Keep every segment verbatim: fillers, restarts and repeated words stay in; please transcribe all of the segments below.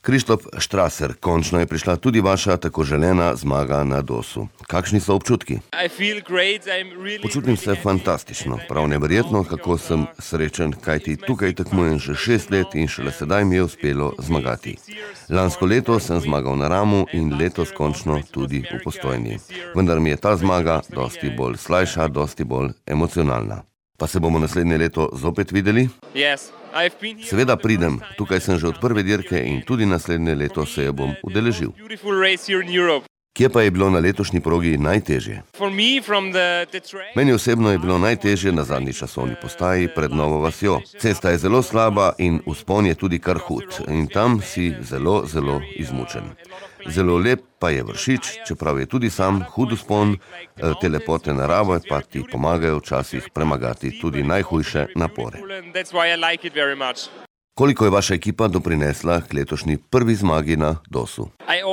Krištof Strasser, končno je prišla tudi vaša tako želena zmaga na Dosu. Kakšni so občutki? Počutim se fantastično, prav neverjetno, kako sem srečen, kajti tukaj tekmujem že šest let in šele sedaj mi je uspelo zmagati. Lansko leto sem zmagal na Ramu in letos končno tudi v Postojni. Vendar mi je ta zmaga dosti bolj slajša, dosti bolj emocionalna. Pa se bomo naslednje leto zopet videli? Seveda pridem, tukaj sem že od prve dirke in tudi naslednje leto se je bom udeležil. Kje pa je bilo na letošnji progi najtežje? Meni osebno je bilo najtežje na zadnji časovni postaji pred Novo vasjo. Cesta je zelo slaba in vzpon je tudi kar hud in tam si zelo, zelo izmučen. Zelo lep pa je Vršič, čeprav je tudi sam hud vzpon, te lepote narave pa ti pomagajo včasih premagati tudi najhujše napore. Koliko je vaša ekipa doprinesla k letošnji prvi zmagi na Dosu?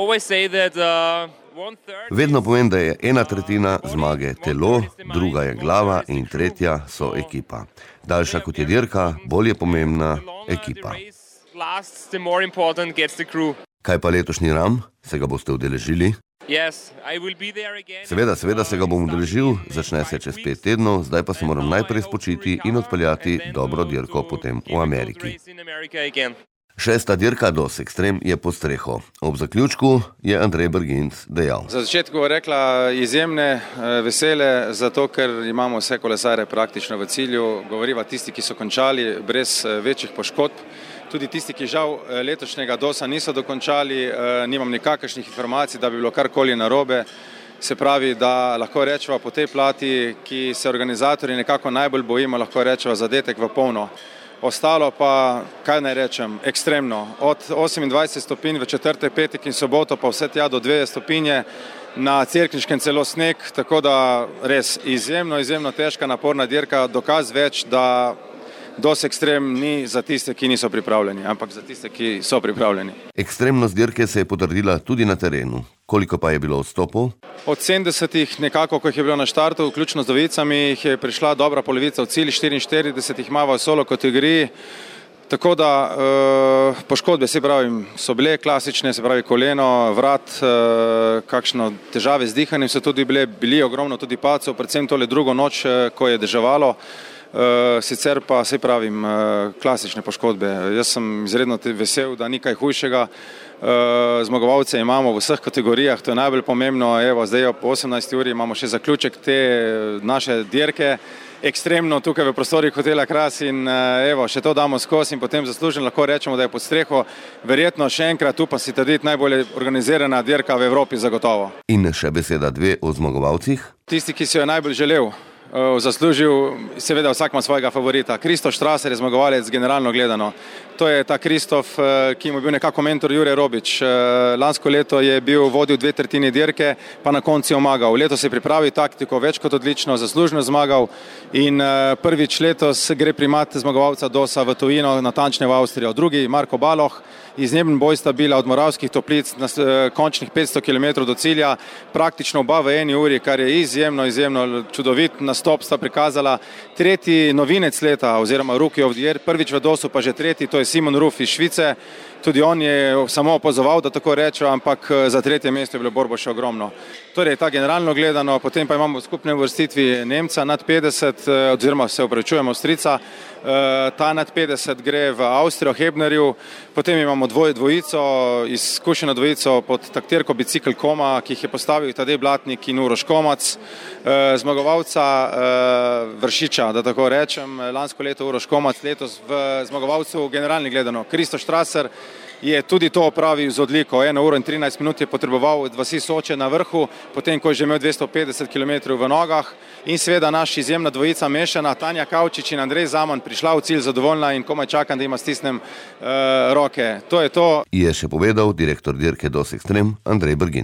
Vedno povem, da je ena tretjina zmage telo, druga je glava in tretja so ekipa. Daljša kot je dirka, bolj je pomembna ekipa. Kaj pa letošnji Ram? Se ga boste udeležili? Seveda, seveda se ga bom udeležil, začne se čez pet tednov, zdaj pa se moram najprej spočiti in odpeljati dobro dirko potem v Ameriki. Šesta dirka Dos Extreme je pod streho. Ob zaključku je Andrej Berginc dejal. Za začetku bo rekla izjemne, vesele, zato ker imamo vse kolesare praktično v cilju. Govoriva tisti, ki so končali brez večjih poškodb. Tudi tisti, ki žal letošnjega Dosa niso dokončali, nimam nikakršnih informacij, da bi bilo karkoli narobe. Se pravi, da lahko rečeva po tej plati, ki se organizatorji nekako najbolj bojimo, lahko rečeva zadetek v polno. Ostalo pa, kaj naj rečem, ekstremno. Od osemindvajset stopinj v četrtek, petek in soboto pa vse tja do dve stopinje, na Cerkniškem celo sneg, tako da res izjemno, izjemno težka, naporna dirka, dokaz več, da Dos Extreme ni za tiste, ki niso pripravljeni, ampak za tiste, ki so pripravljeni. Ekstremnost dirke se je potrdila tudi na terenu. Koliko pa je bilo odstopov? Od sedemdesetih nekako, ko jih je bilo na štartu, vključno z dvojicami, jih je prišla dobra polovica v cilj, štiriinštirideset jih ima v solo kategoriji. Tako da eh, poškodbe, se pravim, so bile klasične, se pravi koleno, vrat, eh, kakšno težave z dihanjem so tudi bile, bili ogromno tudi padcev, predvsem tole drugo noč, eh, ko je deževalo. Uh, sicer pa, se pravim, uh, klasične poškodbe. Jaz sem izredno vesel, da ni kaj hujšega. Uh, zmagovalce imamo v vseh kategorijah, to je najbolj pomembno. Evo, zdaj ob osemnajsti uri imamo še zaključek te naše dirke. Ekstremno tukaj v prostorih hotela Kras in uh, evo, še to damo skozi in potem zaslužen lahko rečemo, da je pod streho. Verjetno še enkrat, tu pa si trditi, najbolje organizirana dirka v Evropi zagotovo. In še beseda dve o zmagovalcih? Tisti, ki si jo najbolj želel, zaslužil, seveda vsak ima svojega favorita. Krištof Strasser je zmagovalec generalno gledano. To je ta Krištof, ki mu je bil nekako mentor Jure Robič. Lansko leto je bil vodil dve tretjini dirke, pa na koncu je omagal. Letos je pripravil taktiko več kot odlično, zaslužno zmagal in prvič letos gre primat zmagovalca Dosa v tujino, natančne v Avstrijo. Drugi Marko Baloh, izjemen boj sta bila od Moravskih Toplic na končnih petsto kilometrov do cilja, praktično oba v eni uri, kar je izjemno, izjemno čudovit nastop sta prikazala. Tretji novinec leta oziroma Rookie of the Year, prvič v Dosu pa že tretji, to je Simon Ruf iz Švice. Tudi on je samo opozoval, da tako rečem, ampak za tretje mesto je bilo borbo še ogromno. Torej, ta generalno gledano, potem pa imamo v skupni uvrstitvi Nemca nad petdeset, oziroma se opravičujemo Avstrijca, ta nad petdeset gre v Avstrijo, Hebnerju, potem imamo dvoj, dvojico, izkušeno dvojico pod taktirko Bicikl Koma, ki jih je postavil Tadej Blatnik in Uroš Komac, zmagovalca Vršiča, da tako rečem, lansko leto Uroš Komac, letos v zmagovalcu generalni gledano Krištof Strasser, je tudi to opravil z odliko. eno uro in trinajst minut je potreboval od vasi Soče na vrhu, potem ko je že imel dvesto petdeset kilometrov v nogah in seveda naša izjemna dvojica mešana, Tanja Kavčič in Andrej Zaman, prišla v cilj zadovoljna in komaj čakam, da ima stisnem uh, roke. To je to. Je še povedal direktor dirke Dos Extreme Andrej Berginc.